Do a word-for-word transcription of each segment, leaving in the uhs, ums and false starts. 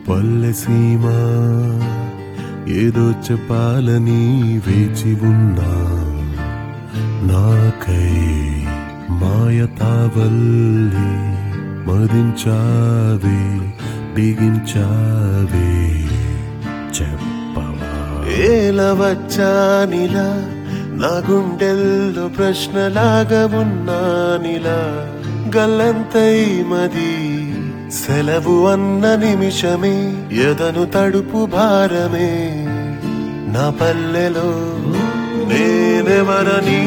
పల్లెసీమ ఏదో చెప్పాలని వేచి ఉన్నా నాకై మాయతావల్లి మదించావే బిగించావే చెప్పవా ఏలా వచ్చానిలా నా గుండెల్లో ప్రశ్నలాగా ఉన్నానిలా గల్లంతై మది సెలవు అన్న నిమిషమే ఎదను తడుపు భారమే నా పల్లెలో నేనెవరని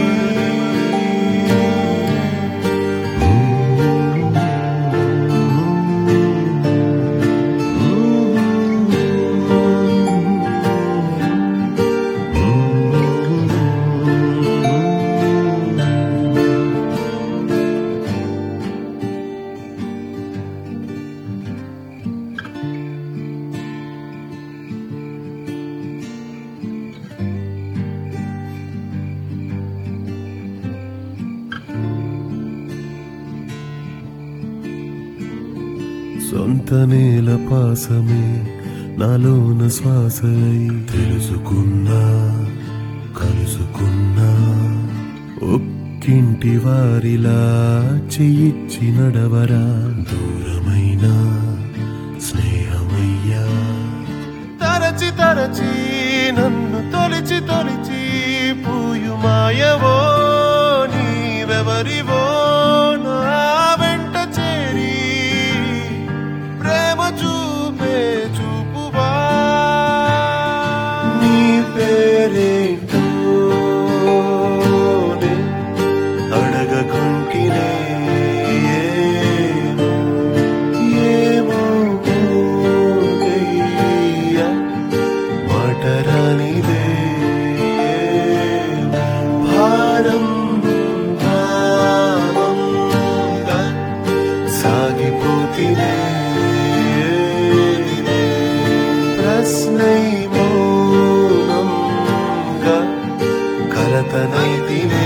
సొంత నేల పాసమే నాలోన శ్వాసై తెలుసుకున్నా కలుసుకున్నా ఒక్కింటి వారిలా చెయ్యిచ్చి నడవరా దూరమైన స్నేహమయ్యా తరచి తరచి నన్ను తొలిచి తొలిచి పూయు మాయవో నీవెవరివో నా వెంట చేరి ప్రేమ చూపే చూపువా నీ పేరేంటో అడగకుంటినే ఏమో మాటరానిదే భారం భావంగా సాగిపోతినే ప్రశ్నై మౌనంగా కలతనైతినే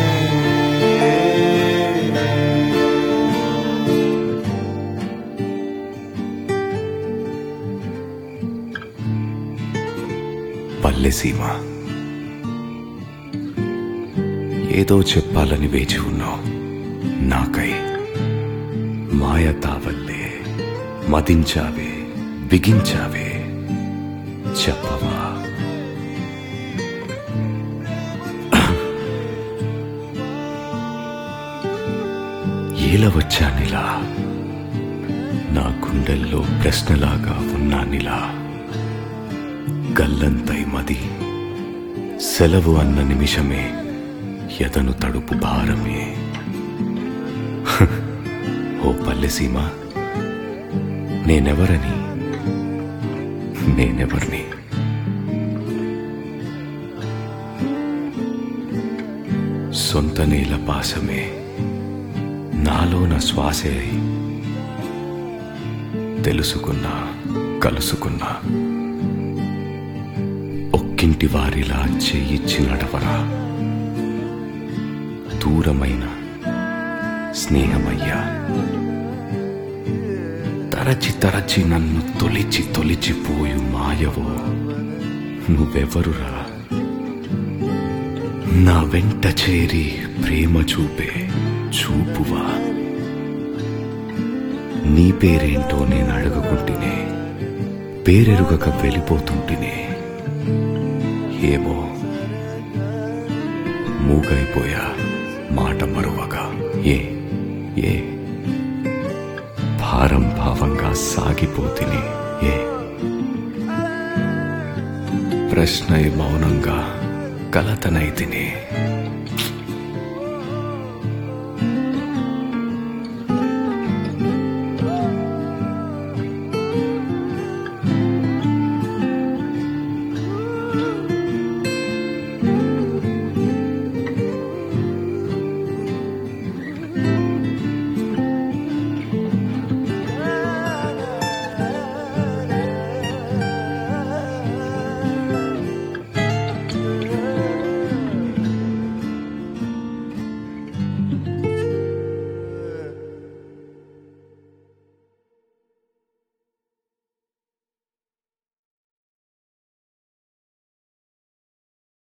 పల్లెసీమ ఏదో చెప్పాలని వేచి ఉన్నావు నాకై మాయతావల్లే మదించావే బిగించావే చెప్పవా ఏల వచ్చానిలా నా గుండెల్లో ప్రశ్నలాగా ఉన్నానిలా గల్లంతై మది సెలవు అన్న నిమిషమే ఎదను తడుపు భారమే ఓ పల్లెసీమ నేనెవరని నేనెవర్ని సొంత నేల పాసమే నాలోన శ్వాసే అయి తెలుసుకున్నా కలుసుకున్నా ఒక్కింటి వారిలా చేయిచ్చి నడవరా దూరమైన స్నేహమయ్యా తరచి తరచి నన్ను తొలిచి తొలిచిపోయు మాయవో నువ్వెవరురా నా వెంట చేరి ప్రేమ చూపే చూపువా నీ పేరేంటో నేను అడగకుంటినే పేరెరుగక వెళ్ళిపోతుంటినే ఏమో మూగైపోయా మాట మరువగా ఏ ఏ భారం భావంగా సాగిపోతిని ఏ ప్రశ్నై మౌనంగా కలతనైతిని